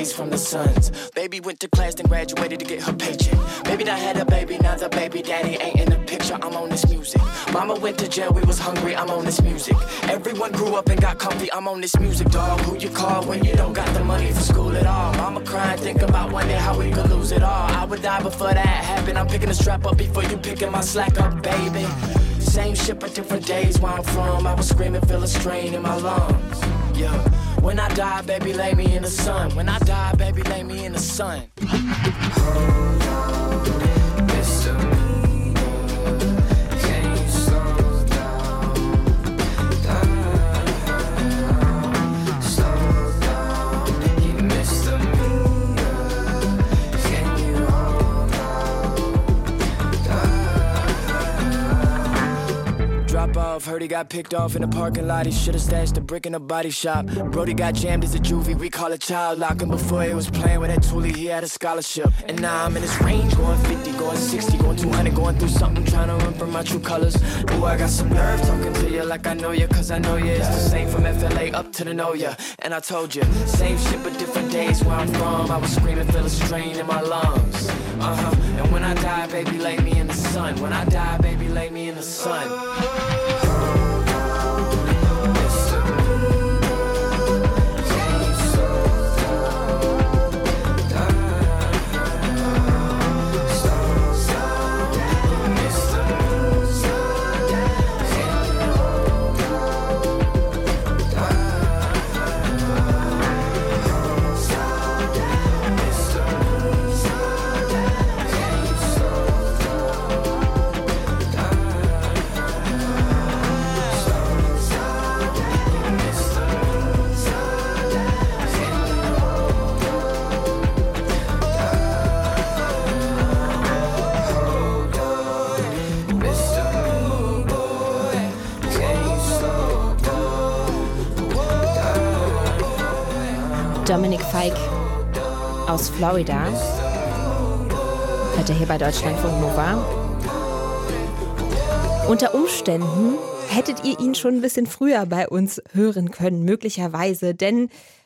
rays from the suns. Baby went to class, then graduated to get her paycheck. Baby done had a baby, now the baby daddy ain't in the picture. I'm on this music. Mama went to jail, we was hungry, I'm on this music. Everyone grew up and got comfy, I'm on this music, dog. Who you call when you don't got the money for school at all? Mama crying, think about one day how we could lose it all. I would die before that happened. I'm picking the strap up before you picking my slack up, baby. Same shit but different days where I'm from. I was screaming, feel a strain in my lungs. Yeah. When I die, baby, lay me in the sun. When I die, baby, lay me in the sun. Hold on, misdemeanor. Can you slow down? Slow down. You misdemeanor. Can you hold on? Drop off, heard he got picked off in the parking lot. He should've stashed a brick in a body shop. Brody got jammed as a juvie, we call it child locking. Before he was playing with that toolie, he had a scholarship. And now I'm in this range, going 50, going 60, going 200, going through something, trying to run from my true colors. Ooh, I got some nerve talking to you like I know you, cause I know you. It's the same from FLA up to the know ya. And I told you, same shit but different days where I'm from. I was screaming, feel a strain in my lungs. And when I die, baby, lay me in the sun. When I die, baby, lay me in the sun. Dominic Fike aus Florida, hört er hier bei Deutschlandfunk Nova. Unter Umständen hättet ihr ihn schon ein bisschen früher bei uns hören können, möglicherweise, denn